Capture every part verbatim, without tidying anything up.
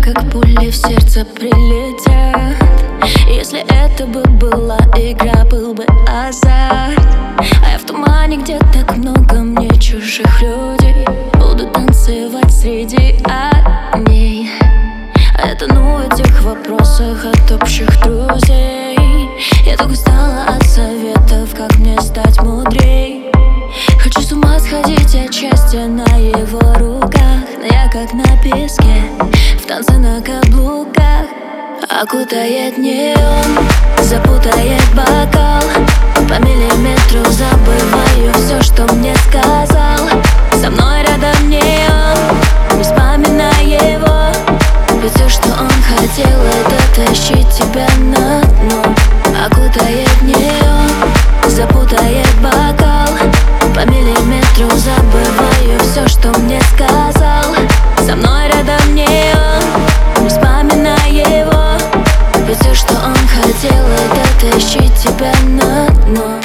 как пули в сердце прилетят. Если это бы была игра, был бы азарт. А я в тумане, где так много мне чужих людей. Буду танцевать среди огней. А я тону в этих вопросах от общих друзей. Я так устала от советов, как мне стать мудрей. Хочу с ума сходить от счастья на его руках. Но я как на песке, в танце на каблуках. Окутает неон, запутает бокал. По миллиметру забываю все, что мне сказал. Со мной рядом не он, не вспоминай его. Ведь все, что он хотел, это тащить тебя на дно. Окутает неон, запутает бокал. По миллиметру забываю все, что мне сказал. Со мной рядом не он, не вспоминай его. Ведь все, что он хотел, это тащить тебя на дно.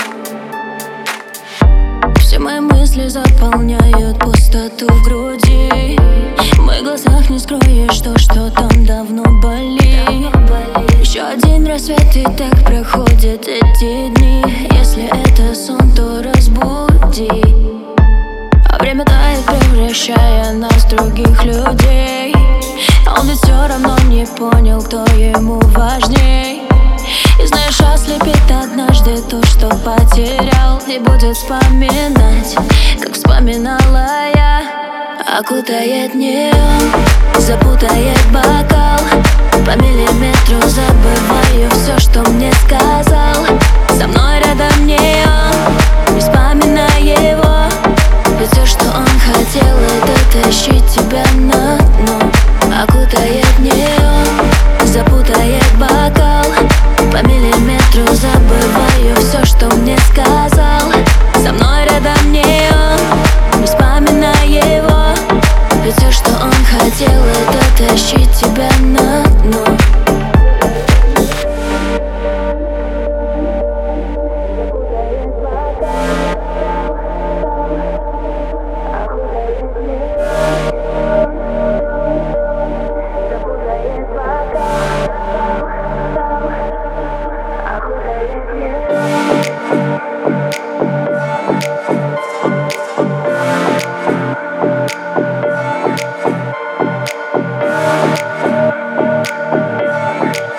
Все мои мысли заполняют пустоту в груди. В моих глазах не скроешь то, что там давно болит. Еще один рассвет, и так проходят эти дни. Если это сон, то разбуди. А время тает, превращая нас в других людей. А он ведь все равно не понял, кто ему важней. И знаешь, ослепит однажды то, что потерял. И будет вспоминать, как вспоминала я. Окутает неон, запутает бокал. По миллиметру забываю все, что мне сказал. Со мной рядом не он, не вспоминай его. Ведь все, что он хотел, это тащить тебя на дно. Окутает неон, запутает бокал. По миллиметру забываю все, что мне сказал. Со мной рядом не он, не вспоминай его. Ведь все, что он хотел, это тащить тебя на дно.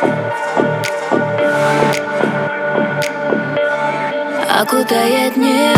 Окутает неон.